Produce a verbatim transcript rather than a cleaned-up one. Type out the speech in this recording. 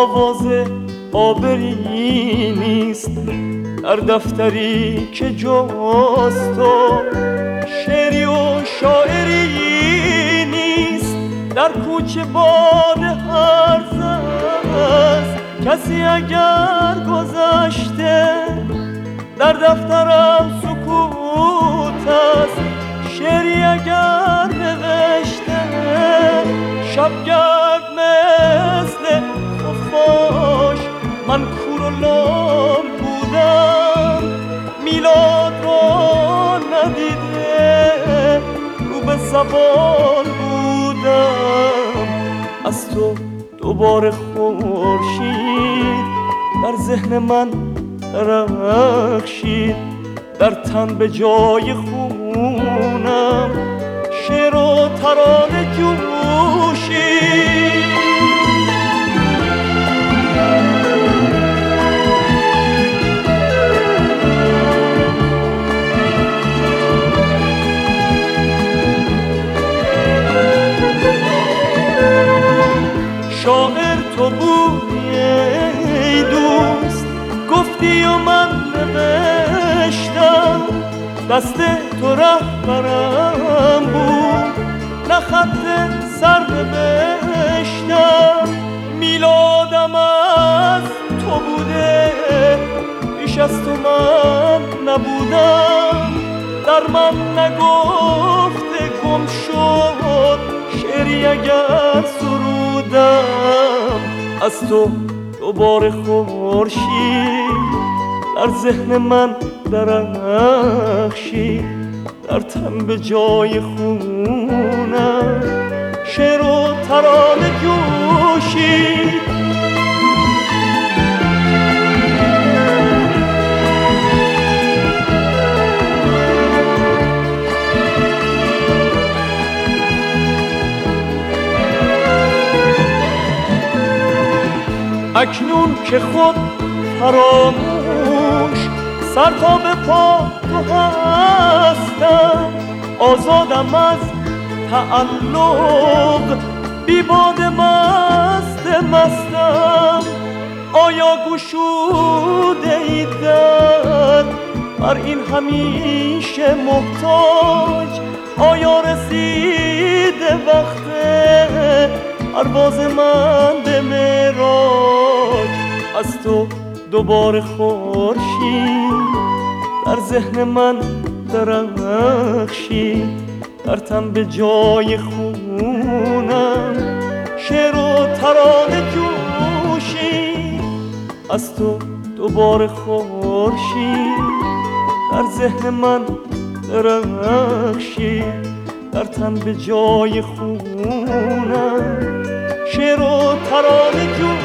آواز آبری نیست در دفتری که جاست تو، شعری و شاعری نیست در کوچه باد هرز است. کسی اگر گذشته در دفترم سکوت است، شعری اگر نوشته شبگرد مثل خفاش من کور و لام بودم. میلاد را ندیده رو به زبان بودم. از تو دوباره خورشید در ذهن من درخشید، در تن به جای خونم شعر و ترانه جوشید. شاعر تو بودی ای دوست، گفتی و من نوشتم. دست تو رهبرم بود، نه خط سر نوشتم. میلادم از تو بوده، پیش از تو من نبودم. در من نگفته گم شد شعری اگر سرودم. از تو دوباره خورشید در ذهن من درخشید، در تن به جای خونم شعر و ترانه جوشید. اکنون که خود فراموش سر تا به پا تو هستم، آزادم از تعلق بی باد مست مستم. آیا گشوده ای در بر این همیشه محتاج؟ آیا رسیده وقت پرواز من به معراج؟ از تو دوباره خورشید در ذهن من درخشید، در تن به جای خونم شعر و ترانه جوشید. از تو دوباره خورشید در ذهن من درخشید، در تن به جای خونم شعر و ترانه جوشید.